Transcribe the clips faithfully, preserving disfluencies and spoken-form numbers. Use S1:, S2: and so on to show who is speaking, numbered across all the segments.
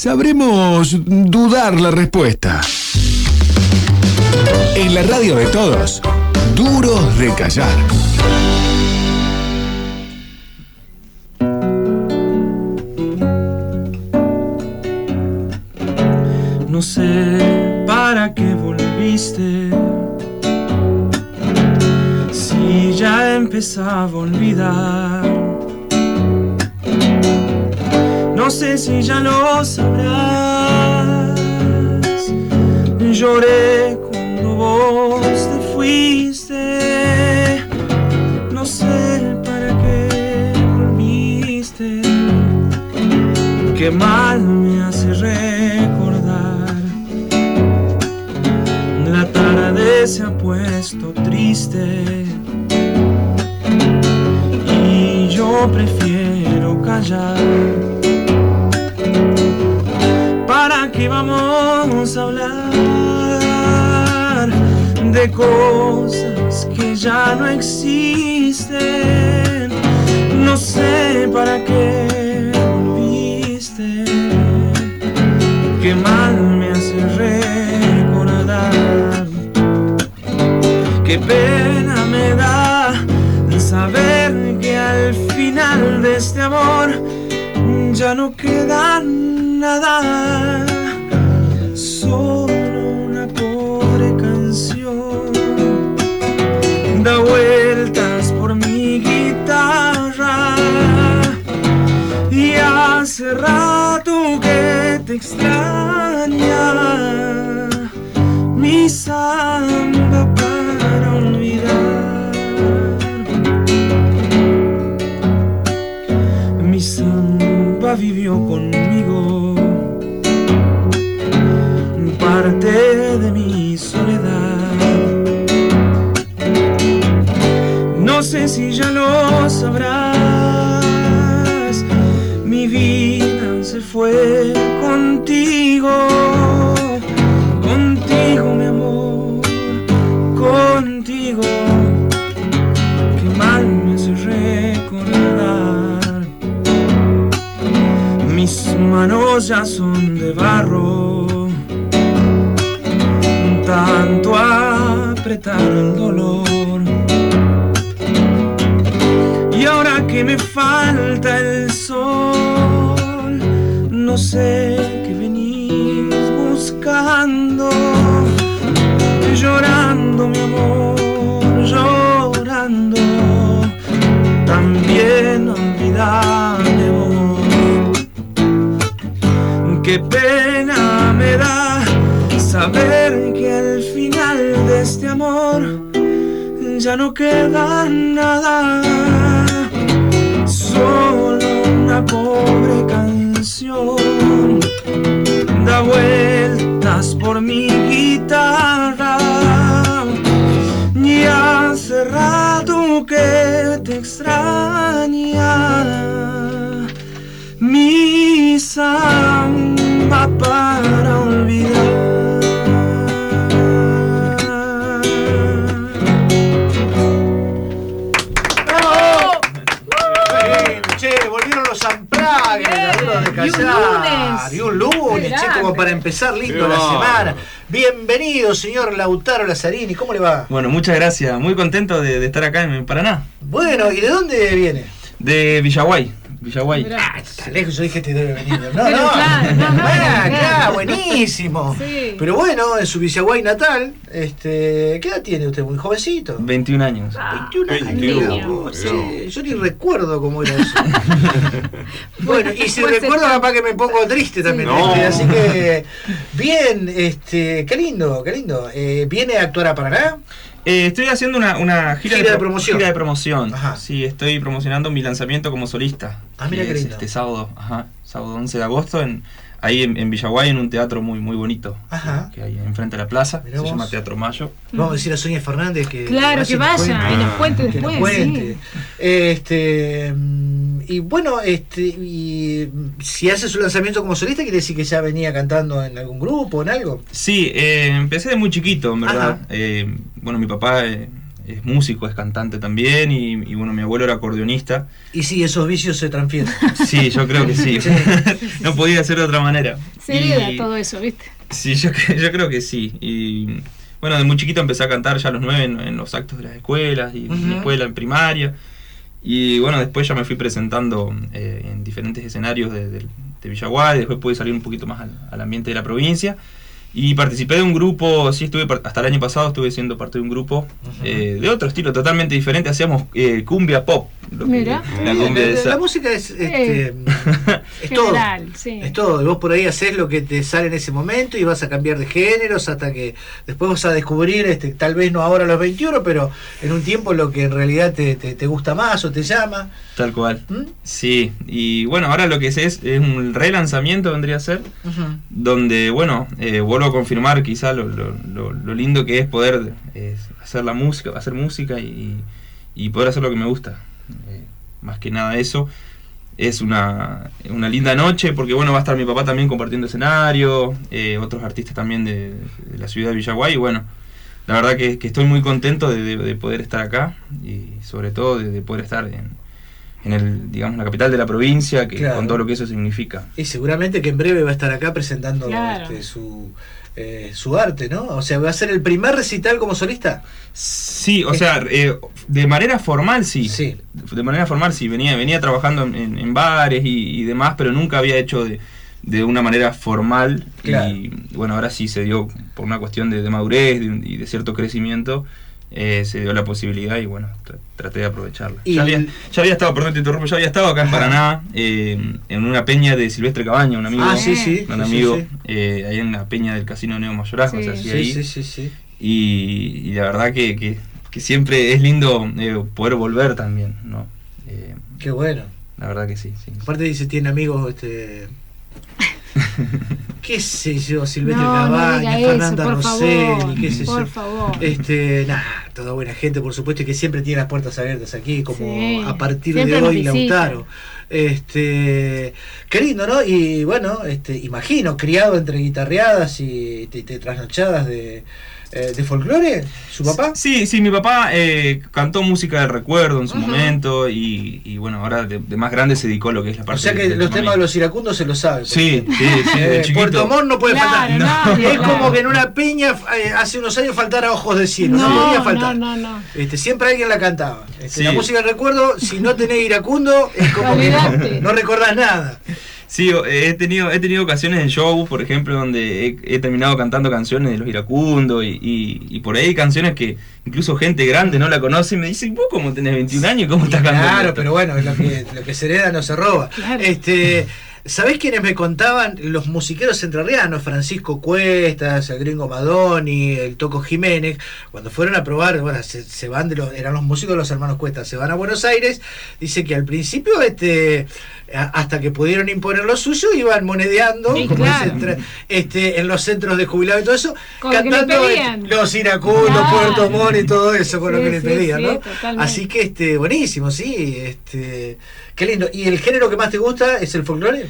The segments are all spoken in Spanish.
S1: sabremos dudar la respuesta. En la radio de todos, Duros de Callar.
S2: No sé para qué volviste, si ya empezaba a olvidar. No sé si ya lo sabrás. Lloré cuando vos te fuiste. No sé para qué volviste. Qué mal me hace recordar. La tarde se ha puesto triste y yo prefiero callar. ¿Para qué vamos a hablar de cosas que ya no existen? No sé para qué volviste. Qué mal me hace recordar. Qué pena me da saber que al final de este amor ya no queda nada, solo una pobre canción da vueltas por mi guitarra y hace rato que te extraña mi samba para olvidar. Mi samba vivió conmigo parte de mi soledad. No sé si ya lo sabrás. Mi vida se fue contigo, contigo mi amor, contigo. Qué mal me hace recordar. Mis manos ya son de barro, tanto apretar el dolor. Y ahora que me falta el sol, no sé qué venís buscando. Llorando mi amor, llorando, también olvidame vos. Qué pena me da saber que al final de este amor ya no queda nada, solo una pobre canción da vueltas por mi guitarra y hace rato que te extraña mi samba para olvidar.
S3: Y un lunes, y un lunes, che, como para empezar lindo la semana. Bienvenido, señor Lautaro Lazzarini, ¿cómo le va?
S2: Bueno, muchas gracias, muy contento de, de estar acá en Paraná.
S3: Bueno, ¿y de dónde viene?
S2: De Villaguay. Villaguay.
S3: Ah, está lejos, yo dije te debe venir. No, no,
S4: Pero claro, no, no,
S3: ah,
S4: no,
S3: acá,
S4: no.
S3: buenísimo.
S4: Sí.
S3: Pero bueno, en su Villaguay natal, este, ¿qué edad tiene usted? Muy jovencito.
S2: veintiún años.
S3: veintiún años.
S4: veintiuno,
S3: Sí, yo ni recuerdo cómo era eso. Bueno, y si
S4: Pues
S3: recuerdo
S4: está-
S3: capaz que me pongo triste también.
S1: Sí.
S3: este,
S1: No.
S3: Así que, bien, este, qué lindo, qué lindo. Eh, ¿Viene a actuar a Paraná?
S2: Eh, estoy haciendo una, una gira,
S3: Gira de
S2: pro-
S3: promoción.
S2: Gira de promoción.
S3: Ajá.
S2: Sí, estoy promocionando mi lanzamiento como solista.
S3: Ah, mira
S2: que
S3: qué
S2: es
S3: lindo.
S2: este sábado, ajá, sábado once de agosto, en, ahí en, en Villaguay, en un teatro muy muy bonito.
S3: Ajá.
S2: Que hay enfrente de la plaza.
S3: Mirá
S2: se
S3: vos.
S2: llama Teatro Mayo.
S3: Vamos a decir a Sonia Fernández que
S4: Claro, que vaya y nos cuente
S3: que nos
S4: después.
S3: cuente.
S4: Sí.
S3: Este, mm, y bueno, este, y mm, si hace su lanzamiento como solista, quiere decir que ya venía cantando en algún grupo, en algo.
S2: Sí, eh, empecé de muy chiquito, en verdad.
S3: Ajá.
S2: Eh, bueno, mi papá eh,
S5: es músico, es cantante también, y, y bueno, mi abuelo era acordeonista.
S3: Y sí, esos vicios se transfieren.
S5: Sí, yo creo que sí. No podía ser de otra manera.
S4: Se hereda todo eso, ¿viste?
S5: Sí, yo, yo creo que sí. Y bueno, de muy chiquito empecé a cantar ya a los nueve en, en los actos de las escuelas, y uh-huh. en la escuela, en primaria. Y bueno, después ya me fui presentando eh, en diferentes escenarios de, de, de Villaguay, después pude salir un poquito más al, al ambiente de la provincia. Y participé de un grupo, sí, estuve hasta el año pasado estuve siendo parte de un grupo uh-huh. eh, de otro estilo totalmente diferente, hacíamos eh, cumbia pop. Lo
S4: Mira,
S5: que, la, cumbia
S3: la,
S5: de esa.
S3: la música es, este,
S4: eh,
S3: es
S4: general,
S3: todo,
S4: sí.
S3: es todo. Y vos por ahí haces lo que te sale en ese momento y vas a cambiar de géneros hasta que después vas a descubrir, este, tal vez no ahora a los veintiuno, pero en un tiempo lo que en realidad te, te, te gusta más o te llama.
S5: Tal cual.
S3: ¿Mm?
S5: Sí, y bueno, ahora lo que es es, es un relanzamiento, vendría a ser, uh-huh. donde, bueno, eh, vuelvo a confirmar quizá lo, lo, lo, lo lindo que es poder eh, hacer la música, hacer música y, y poder hacer lo que me gusta. Eh, más que nada eso. Es una, una linda noche porque bueno, va a estar mi papá también compartiendo escenario, eh, otros artistas también de, de la ciudad de Villaguay, y bueno, la verdad que, que estoy muy contento de, de, de poder estar acá y sobre todo de, de poder estar en, en el, digamos, la capital de la provincia, que claro. con todo lo que eso significa.
S3: Y seguramente que en breve va a estar acá presentando
S4: claro.
S3: este, su eh, su arte, ¿no? O sea, ¿va a ser el primer recital como solista?
S5: Sí, o sea, eh, de manera formal sí.
S3: Sí.
S5: De manera formal sí, venía, venía trabajando en, en bares y, y demás, pero nunca había hecho de, de una manera formal. Claro. Y bueno, ahora sí se dio por una cuestión de, de madurez de, y de cierto crecimiento. Eh, se dio la posibilidad y bueno, tr- traté de aprovecharla. Ya había, ya había estado, perdón te interrumpo, ya había estado acá en Ajá. Paraná, eh, en una peña de Silvestre Cabaña, un amigo,
S3: ah, sí, sí,
S5: un
S3: sí,
S5: amigo,
S3: sí, sí.
S5: Eh, ahí en la peña del Casino Neo Mayorazgo,
S4: sí.
S5: se hacía
S3: sí,
S5: ahí.
S3: Sí, sí, sí.
S5: Y, y la verdad que, que, que siempre es lindo eh, poder volver también, ¿no? Eh,
S3: Qué bueno.
S5: La verdad que sí, sí.
S3: Aparte dice, tiene amigos, este... qué sé yo, Silvestre
S4: no,
S3: Cabaña,
S4: no
S3: Fernanda
S4: eso,
S3: Rosselli, qué sé
S4: por
S3: yo.
S4: favor.
S3: Este, nada, toda buena gente, por supuesto, y que siempre tiene las puertas abiertas aquí, como
S4: sí,
S3: a partir
S4: de
S3: hoy Lautaro. Este, qué lindo, ¿no? Y bueno, este, imagino, criado entre guitarreadas y te, te trasnochadas de, eh, de folclore, ¿su papá?
S5: Sí, sí, mi papá eh, cantó música del recuerdo en su uh-huh. momento y, y bueno, ahora de, de más grande se dedicó a lo que es la parte.
S3: O sea que
S5: de, de
S3: los
S5: familia.
S3: temas de los iracundos se los sabe.
S5: Sí, sí, sí, de
S3: eh, Puerto Montt no puede
S4: claro,
S3: faltar.
S4: No,
S3: es
S4: claro.
S3: como que en una peña eh, hace unos años faltara Ojos de Cielo. No,
S4: no
S3: podía faltar.
S4: No, no, no.
S3: Este, siempre alguien la cantaba. Este,
S5: sí.
S3: La música del recuerdo, si no tenés iracundo, es como que no, no recordás nada.
S5: Sí, he tenido he tenido ocasiones en shows, por ejemplo, donde he, he terminado cantando canciones de los iracundos y, y, y por ahí canciones que incluso gente grande no la conoce y me dice, ¿vos cómo tenés veintiún años? ¿Cómo estás cantando?
S3: Claro,
S5: esto?
S3: pero bueno, lo que, lo que se hereda no se roba.
S4: Claro.
S3: Este, ¿sabés quiénes me contaban? Los musiqueros entrerrianos, Francisco Cuestas, el Gringo Madoni, el Toco Jiménez, cuando fueron a probar, bueno, se, se van de los, eran los músicos de los hermanos Cuestas, se van a Buenos Aires, dice que al principio, este, hasta que pudieron imponer lo suyo, iban monedeando,
S4: sí,
S3: como
S4: claro.
S3: dice, este, en los centros de jubilados y todo eso,
S4: con
S3: cantando los iracundos,
S4: claro.
S3: Puerto Montt y todo eso, con
S4: sí,
S3: lo que le
S4: sí,
S3: pedían,
S4: sí,
S3: ¿no?
S4: Totalmente.
S3: Así que, este, buenísimo, sí, este, qué lindo. ¿Y el género que más te gusta es el folclore?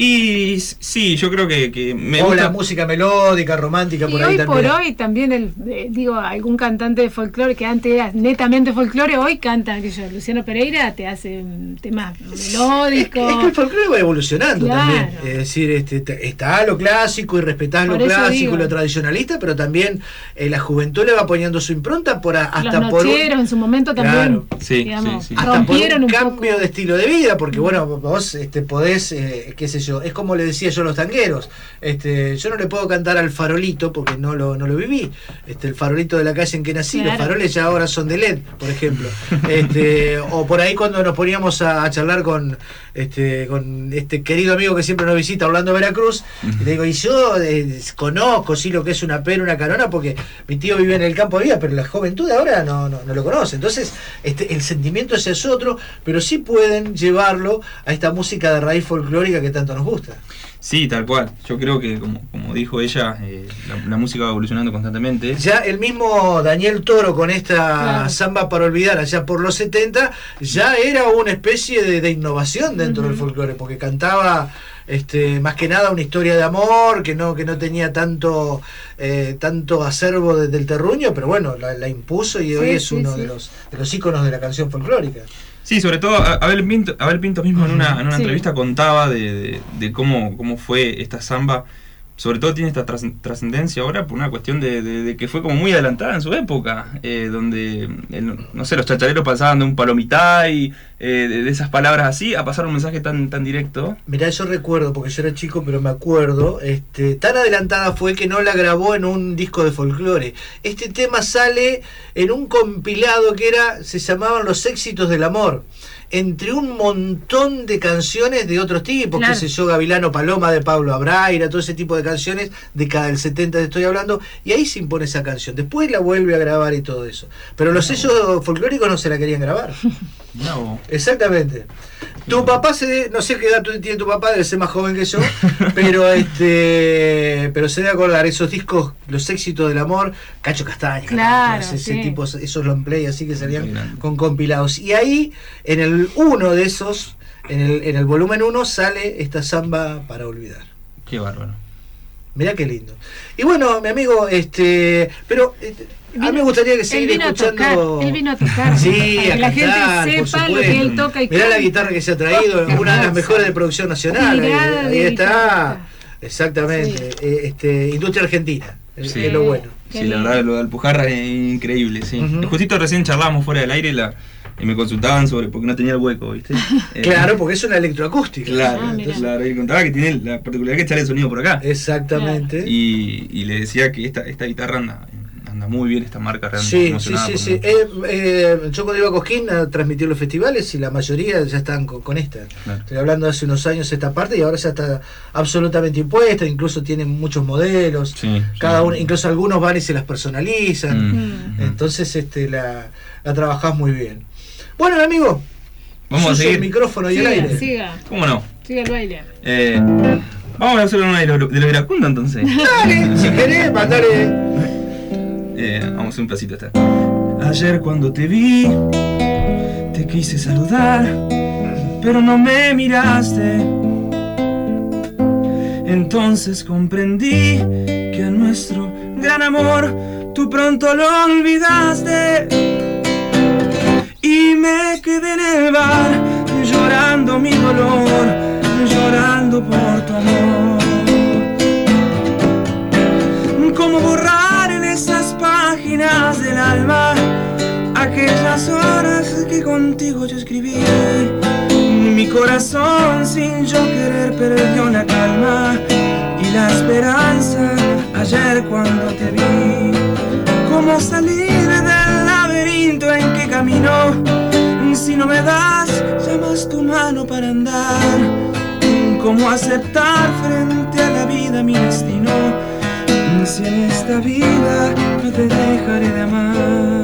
S5: Y sí, yo creo que, que me
S3: o
S5: gusta.
S3: la música melódica, romántica,
S4: y
S3: por
S4: hoy
S3: ahí también.
S4: por hoy también, el, eh, digo, algún cantante de folclore que antes era netamente folclore, hoy canta, que yo, Luciano Pereira te hace um, temas melódicos.
S3: Es que, es que el folclore va evolucionando
S4: claro.
S3: también. Es decir, este, está lo clásico y respetás lo clásico digo. y lo tradicionalista, pero también eh, la juventud le va poniendo su impronta por a, hasta
S4: Los
S3: por
S4: nocheros
S3: un,
S4: en su momento también,
S5: claro. sí,
S4: digamos,
S5: sí, sí.
S3: hasta por un,
S4: un
S3: cambio
S4: poco.
S3: de estilo de vida, porque bueno, vos este, podés, eh, qué sé yo, es como le decía yo a los tangueros, este, yo no le puedo cantar al farolito porque no lo, no lo viví, este, el farolito de la calle en que nací, claro. Los faroles ya ahora son de L E D, por ejemplo, este, o por ahí cuando nos poníamos a, a charlar con este, con este querido amigo que siempre nos visita, Orlando Veracruz, y le digo, y yo eh, conozco sí lo que es una pera, una canona, porque mi tío vive en el campo de vida, pero la juventud de ahora no, no, no lo conoce, entonces este, el sentimiento ese es otro, pero sí pueden llevarlo a esta música de raíz folclórica que tanto nos gusta.
S5: Sí, tal cual. Yo creo que, como, como dijo ella, eh, la, la música va evolucionando constantemente.
S3: Ya el mismo Daniel Toro con esta
S4: claro.
S3: Samba para olvidar allá por los setenta, ya era una especie de, de innovación dentro uh-huh. del folclore, porque cantaba este, más que nada una historia de amor, que no, que no tenía tanto, eh, tanto acervo desde el terruño, pero bueno, la, la impuso y sí, hoy es sí, uno sí. de los de los íconos de la canción folclórica.
S5: Sí, sobre todo Abel Pinto, Abel Pinto mismo en una, en una sí. entrevista contaba de, de, de cómo, cómo fue esta samba. Sobre todo tiene esta trascendencia ahora por una cuestión de, de, de que fue como muy adelantada en su época, eh, donde, el, no sé, los chachareros pasaban de un palomitay, eh, de, de esas palabras así, a pasar un mensaje tan tan directo.
S3: Mirá, yo recuerdo, porque yo era chico, pero me acuerdo, este, tan adelantada fue que no la grabó en un disco de folclore. Este tema sale en un compilado que era, se llamaban Los Éxitos del Amor, entre un montón de canciones de otros tipos, claro. qué sé yo, Gavilano Paloma de Pablo Abraira, todo ese tipo de canciones, década del setenta te estoy hablando, y ahí se impone esa canción. Después la vuelve a grabar y todo eso. Pero los sellos folclóricos no se la querían grabar.
S5: No.
S3: Exactamente. Tu papá, se no sé qué edad tiene tu papá, debe ser más joven que yo, pero este pero se debe acordar esos discos, Los Éxitos del Amor, Cacho Castaña,
S4: claro,
S3: ese,
S4: sí.
S3: ese tipo, esos long play así que salían con compilados. Y ahí, en el uno de esos, en el, en el volumen uno, sale esta samba para olvidar.
S5: Qué bárbaro.
S3: Mirá qué lindo. Y bueno, mi amigo, este pero este, a mí me gustaría que siga escuchando.
S4: Él vino a tocar.
S3: Sí, a
S4: que la
S3: cantar,
S4: gente sepa lo que él toca y
S3: mirá canta. La guitarra que se ha traído, oh, una de las mejores de producción nacional. Ahí, ahí está. Guitarra. Exactamente. Sí. Este, industria argentina.
S5: Sí.
S3: Es lo bueno.
S5: Sí, la verdad, lo de Alpujarra es increíble, sí. Uh-huh. Justito recién charlábamos fuera del aire la, y me consultaban sobre porque no tenía el hueco, ¿viste?
S3: Claro, porque es una electroacústica.
S5: Claro,
S4: ah,
S5: entonces, claro, y contaba que tiene la particularidad que echarle el sonido por acá.
S3: Exactamente.
S5: Y, y le decía que esta, esta guitarra anda, anda muy bien, esta marca realmente
S3: sí,
S5: emocionada.
S3: Sí, sí, sí. Eh, eh, yo cuando iba a Cosquín a transmitir los festivales y la mayoría ya están con, con esta. Claro. Estoy hablando de hace unos años esta parte y ahora ya está absolutamente impuesta, incluso tienen muchos modelos. Sí, cada sí. uno, incluso algunos van y se las personalizan. Mm. Entonces este la, la trabajás muy bien. Bueno, amigo,
S5: vamos a seguir
S3: el micrófono y
S4: siga,
S3: el aire.
S4: Siga.
S5: ¿Cómo no?
S4: Siga el baile.
S5: Eh, vamos a hacer una de los, de los iracundos entonces.
S3: Dale, si querés, mandale.
S5: Eh, vamos a hacer un pedacito esta. Ayer cuando te vi, te quise saludar, pero no me miraste. Entonces comprendí que a nuestro gran amor tú pronto lo olvidaste. Y me quedé en el bar, llorando mi dolor, llorando por tu amor. Como borrar en esas páginas del alma aquellas horas que contigo yo escribí. Mi corazón sin yo querer perdió la calma y la esperanza ayer cuando te vi. ¿Cómo salir del laberinto en que camino? Si no me das, llamas tu mano para andar. ¿Cómo aceptar frente a la vida mi destino? Si en esta vida no te dejaré de amar.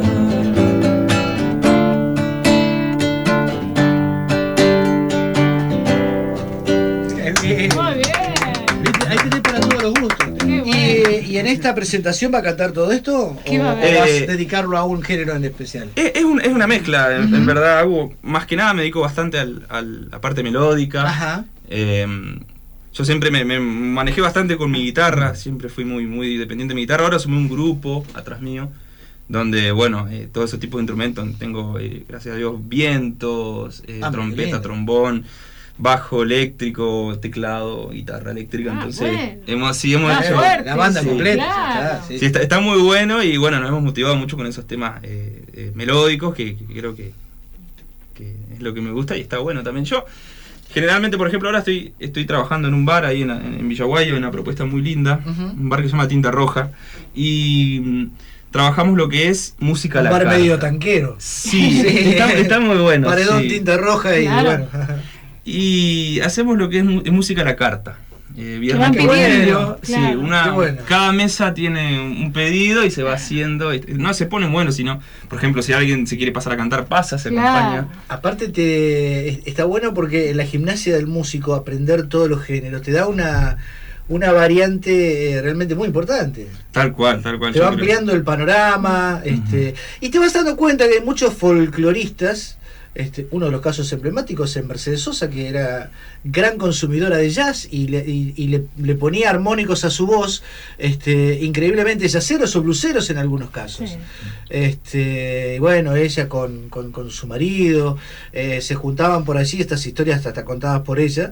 S3: Muy bien. Ahí tenés para todos los gustos. Y, y en esta presentación va a cantar todo esto o,
S4: ¿Qué va a
S3: o vas a
S5: Eh,
S3: dedicarlo a un género en especial?
S5: Es, es, un, es una mezcla, en, uh-huh. en verdad hago, más que nada me dedico bastante al, al, a la parte melódica.
S3: Ajá.
S5: Eh, yo siempre me, me manejé bastante con mi guitarra, siempre fui muy, muy dependiente de mi guitarra. Ahora sumé un grupo atrás mío, donde, bueno, eh, todo ese tipo de instrumentos, tengo, eh, gracias a Dios, vientos, eh, ah, trompeta, trombón, bajo eléctrico, teclado, guitarra eléctrica. Ah, entonces
S4: bueno.
S5: hemos, sí, hemos
S4: ah,
S5: hecho
S4: fuerte,
S3: la banda
S4: sí,
S3: completa.
S4: Claro.
S3: Sí,
S5: sí, está, está muy bueno y bueno, nos hemos motivado mucho con esos temas eh, eh, melódicos que, que creo que, que es lo que me gusta y está bueno también. Yo generalmente, por ejemplo, ahora estoy estoy trabajando en un bar ahí en, en Villaguayo, una propuesta muy linda, uh-huh. un bar que se llama Tinta Roja, y mm, trabajamos lo que es música a la
S3: carta. Un bar medio
S5: carta.
S3: tanquero.
S5: Sí, sí. Está, está muy bueno.
S3: Paredón,
S5: sí.
S3: Tinta Roja y
S4: claro.
S3: bueno.
S5: Y hacemos lo que es, es música a la carta. Eh, viernes
S4: Qué
S5: por
S4: bueno,
S5: medio, sí,
S4: claro.
S5: una,
S3: bueno.
S5: cada mesa tiene un pedido y se va haciendo. No se pone bueno, sino, por ejemplo, si alguien se quiere pasar a cantar, pasa, se
S4: claro.
S5: acompaña.
S3: Aparte te está bueno porque en la gimnasia del músico aprender todos los géneros te da una una variante realmente muy importante.
S5: Tal cual, tal cual.
S3: Te va ampliando el panorama, uh-huh. este, y te vas dando cuenta que hay muchos folcloristas este, uno de los casos emblemáticos en Mercedes Sosa, que era gran consumidora de jazz y le, y, y le, le ponía armónicos a su voz, este, increíblemente jazzeros o bluseros en algunos casos. Sí. Este, y bueno, ella con, con, con su marido eh, se juntaban por allí, estas historias hasta contadas por ella,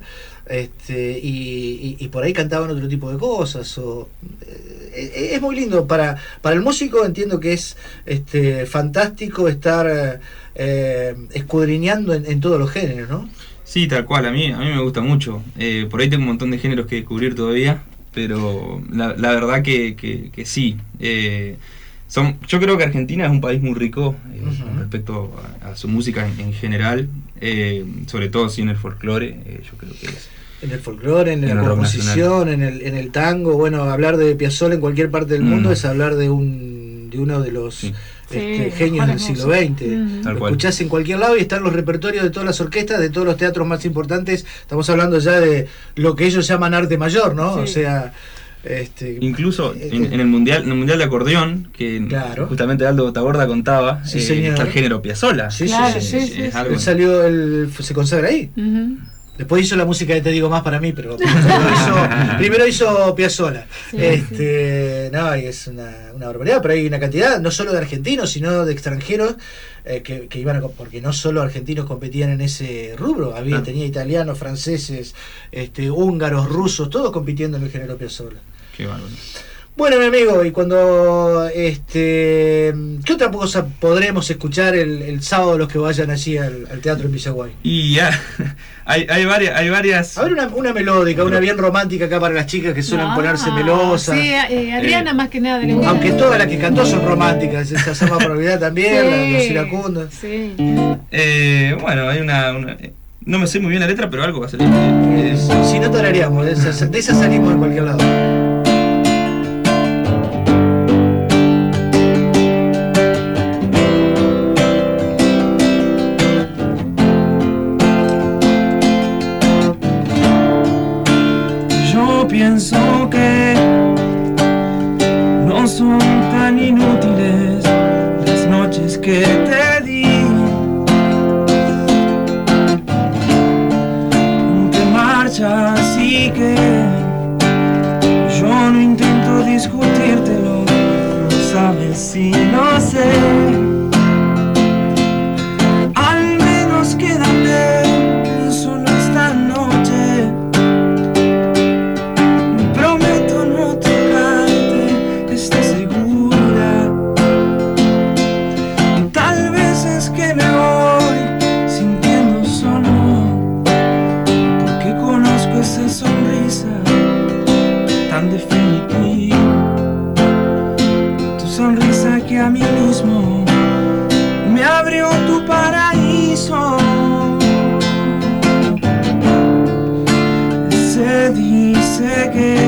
S3: este, y, y, y por ahí cantaban otro tipo de cosas. O, eh, es muy lindo para, para el músico, entiendo que es este, fantástico estar eh, escudriñando en, en todos los géneros, ¿no?
S5: Sí, tal cual, a mí, a mí me gusta mucho. Eh, por ahí tengo un montón de géneros que descubrir todavía, pero la, la verdad que, que, que sí. Eh, son, yo creo que Argentina es un país muy rico eh, uh-huh. con respecto a, a su música en, en general, eh, sobre todo sí en el folclore, eh, yo creo que es.
S3: En el folclore, en, en la composición, en el, en el tango. Bueno, hablar de Piazzolla en cualquier parte del mm. mundo es hablar de un de uno de los sí. este, sí, genios del siglo veinte. Mm. Lo escuchás en cualquier lado y están los repertorios de todas las orquestas, de todos los teatros más importantes. Estamos hablando ya de lo que ellos llaman arte mayor, ¿no? Sí. O sea, este,
S5: incluso eh, en, en el mundial en el mundial de acordeón, que claro. justamente Aldo Taborda contaba,
S3: sí,
S5: eh, está el género Piazzolla.
S3: Sí, claro, sí, sí, sí, sí, sí. Él salió, él se consagra ahí. Uh-huh. Después hizo la música de Te Digo Más para mí, pero primero hizo, primero hizo Piazzolla. Sí, este, sí. No, y es una, una barbaridad, pero hay una cantidad, no solo de argentinos, sino de extranjeros, eh, que, que iban a, porque no solo argentinos competían en ese rubro, había, ah. tenía italianos, franceses, este, húngaros, rusos, todos compitiendo en el género Piazzolla.
S5: Qué bárbaro.
S3: Bueno, mi amigo, y cuando este ¿qué otra cosa podremos escuchar el, el sábado los que vayan allí al, al teatro en Villaguay?
S5: Y ya, hay, hay varias, hay varias.
S3: A ver, una, una melódica, una bien romántica acá para las chicas que suelen ah, ponerse melosas.
S4: Sí, eh, Adriana eh, más que nada. Le
S3: aunque todas las que cantó son románticas, esa Sama por olvidar también, sí, la de Los Iracundos.
S4: Sí.
S5: Eh, bueno, hay una, una no me sé muy bien la letra, pero algo va a salir.
S3: Eh, si no tararíamos, de esa, de esa salimos en cualquier lado.
S2: Pienso que no son tan inútiles las noches que te di. Te marchas y que yo no intento discutírtelo, no sabes si no sé. Al menos quédate solo esta noche. Que a mí mismo me abrió tu paraíso. Se dice que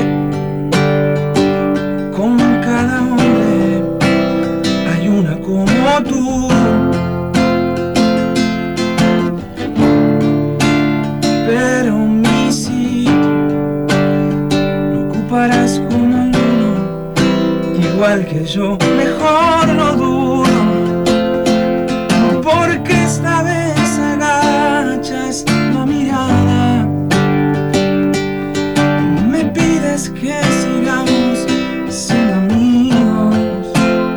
S2: con cada hombre hay una como tú, pero mi sí lo ocuparás como igual que yo, mejor lo dudo, porque esta vez agachas la mirada, me pides que sigamos siendo amigos,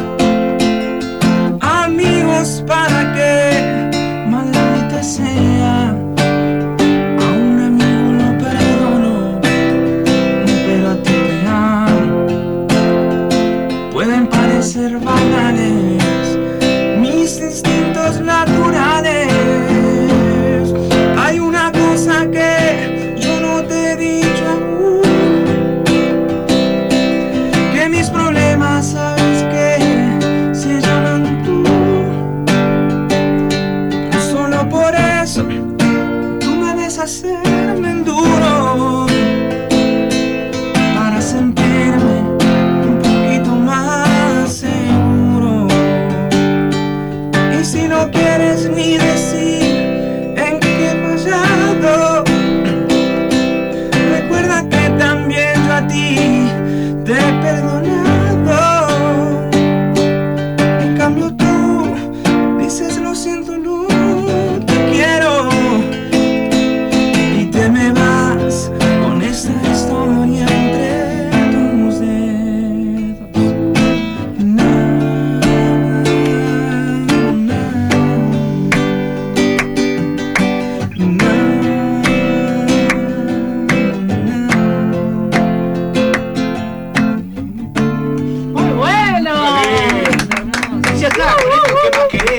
S2: amigos para que maldita sea, a un amigo lo perdono, pero a ti te amo. Pueden parecer banales mis instintos naturales. Hay una cosa que yo no te he dicho aún,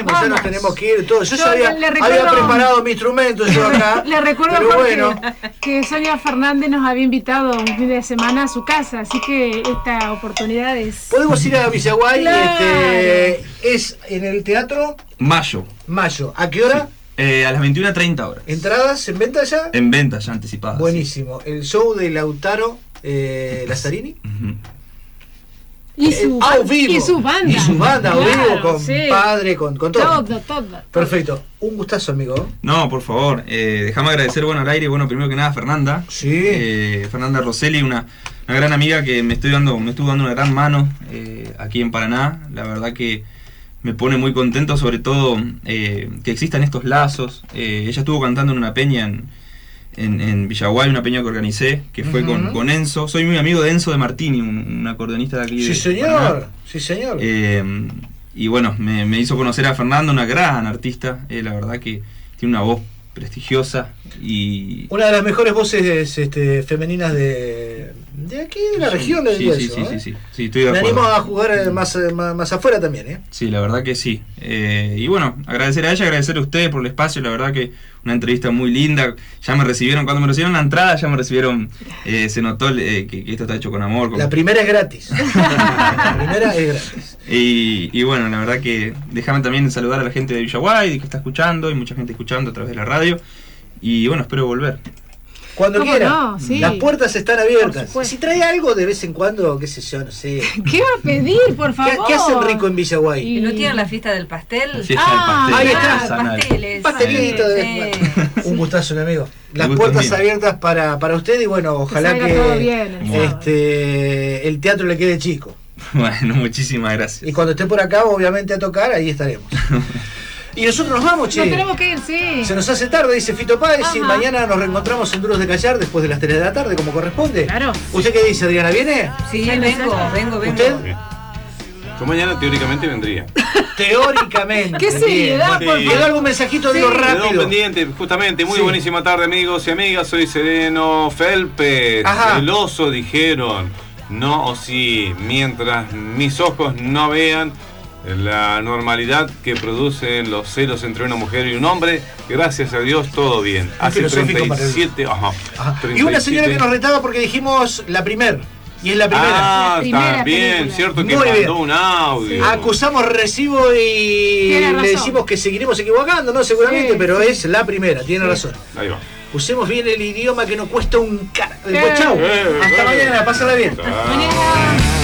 S3: mismo,
S4: Vamos.
S3: ya nos tenemos que ir todos. Yo,
S4: Yo
S3: ya había,
S4: le- le recuerdo-
S3: había preparado mi instrumento yo acá.
S4: Le recuerdo
S3: pero
S4: Jorge,
S3: bueno,
S4: que Sonia Fernández nos había invitado un fin de semana a su casa, así que esta oportunidad es...
S3: podemos ir a Villaguay.
S4: Claro.
S3: Este, es en el Teatro
S5: Mayo,
S3: Mayo. ¿A qué hora?
S5: eh, a las veintiuna treinta horas.
S3: ¿Entradas en venta ya?
S5: En venta ya anticipadas.
S3: Buenísimo. El show de Lautaro eh, Lazzarini.
S5: Ujú.
S4: Y su,
S3: Eh, a vivo.
S4: y su banda.
S3: Y su banda, a
S4: Claro,
S3: vivo, con
S4: sí.
S3: padre, con, con todo.
S4: Todo, todo.
S3: Perfecto. Un gustazo, amigo.
S5: No, por favor, eh, déjame agradecer, bueno, al aire, bueno, primero que nada a Fernanda.
S3: Sí.
S5: Eh, Fernanda Rosselli, una, una gran amiga que me estoy dando, me estuvo dando una gran mano eh, aquí en Paraná. La verdad que me pone muy contento, sobre todo eh, que existan estos lazos. Eh, ella estuvo cantando en una peña en, en, en Villaguay, una peña que organicé, que fue
S3: Ujú.
S5: con, con Enzo. Soy muy amigo de Enzo de Martini, un, un acordeonista de aquí.
S3: Sí,
S5: de
S3: señor.
S5: Paraná.
S3: Sí, señor.
S5: Eh, y bueno, me, me hizo conocer a Fernanda, una gran artista. Eh, la verdad que tiene una voz prestigiosa y...
S3: Una de las mejores voces este, femeninas de, de aquí, de la región, le
S5: Sí,
S3: diría
S5: sí,
S3: yo,
S5: sí,
S3: ¿eh?
S5: sí, sí, sí, estoy de
S3: Me
S5: acuerdo.
S3: animo a jugar eh, más, eh, más, más afuera también, ¿eh?
S5: Sí, la verdad que sí. Eh, y bueno, agradecer a ella, agradecer a ustedes por el espacio, la verdad que una entrevista muy linda. Ya me recibieron, cuando me recibieron la entrada, ya me recibieron, eh, se notó eh, que, que esto está hecho con amor. Con...
S3: La primera es gratis. La primera es gratis.
S5: Y, y bueno, la verdad que déjame también saludar a la gente de Villaguay, que está escuchando, hay mucha gente escuchando a través de la radio. Y bueno, espero volver.
S3: Cuando
S4: ¿Cómo
S3: quiera.
S4: no? Sí.
S3: Las puertas están
S4: Por
S3: abiertas.
S4: supuesto.
S3: Si trae algo de vez en cuando, qué sé yo, no sé.
S4: ¿Qué va a pedir, por
S3: ¿Qué,
S4: favor?
S3: qué hacen rico en Villaguay?
S4: Y-
S6: ¿Y no tienen la fiesta del pastel?
S5: La fiesta
S4: Ah,
S5: del pastel.
S3: ahí está.
S5: artesanal.
S6: Pasteles.
S3: Pastelito de
S6: Sí.
S3: Un gustazo, mi amigo. Las
S5: gusto
S3: puertas
S5: mío.
S3: abiertas para, para usted y bueno, ojalá
S4: salga
S3: que
S4: todo bien el sábado.
S3: este, el teatro le quede chico.
S5: Bueno, muchísimas gracias.
S3: Y cuando esté por acá, obviamente a tocar, ahí estaremos. Y nosotros nos vamos, che.
S4: Nos tenemos que ir, sí.
S3: Se nos hace tarde, dice Fito Páez, y
S4: Ajá.
S3: mañana nos reencontramos en Duros de Callar después de las tres de la tarde, como corresponde.
S4: Claro.
S3: ¿Usted qué dice, Adriana? ¿Viene?
S6: Sí,
S4: Ya
S6: vengo,
S4: empezó.
S6: vengo, vengo.
S3: ¿Usted?
S7: Yo mañana teóricamente vendría.
S3: Teóricamente.
S4: ¿Qué seriedad,
S7: Sí.
S4: por
S3: ¿Quedó
S4: favor?
S3: algún mensajito? Digo
S4: Sí.
S7: Quedó
S3: rápido.
S7: pendiente, justamente. Muy
S3: Sí.
S7: buenísima tarde, amigos y amigas. Soy Sereno Felpes.
S3: Ajá.
S7: El oso, dijeron. No o sí, mientras mis ojos no vean la normalidad que producen los celos entre una mujer y un hombre, gracias a Dios todo bien. Hace
S3: filosófico
S7: treinta y siete, ajá,
S3: Ajá.
S7: treinta
S3: Y una señora que
S7: siete.
S3: nos retaba porque dijimos la primer. Y es la primera.
S7: Ah,
S4: La primera
S7: está bien,
S4: película.
S7: cierto que
S3: Muy
S7: mandó
S3: bien.
S7: un audio.
S3: Acusamos recibo y
S4: Tiene razón.
S3: le decimos que seguiremos equivocando, ¿no? Seguramente,
S4: Sí,
S3: pero
S4: sí.
S3: es la primera, tiene
S4: Sí.
S3: razón.
S7: Ahí va.
S3: Usemos bien el idioma que no cuesta un cara.
S4: Eh.
S3: Después, chau.
S7: Eh,
S3: Hasta
S7: eh.
S3: mañana, pásala bien.
S7: Ah.
S4: Mañana.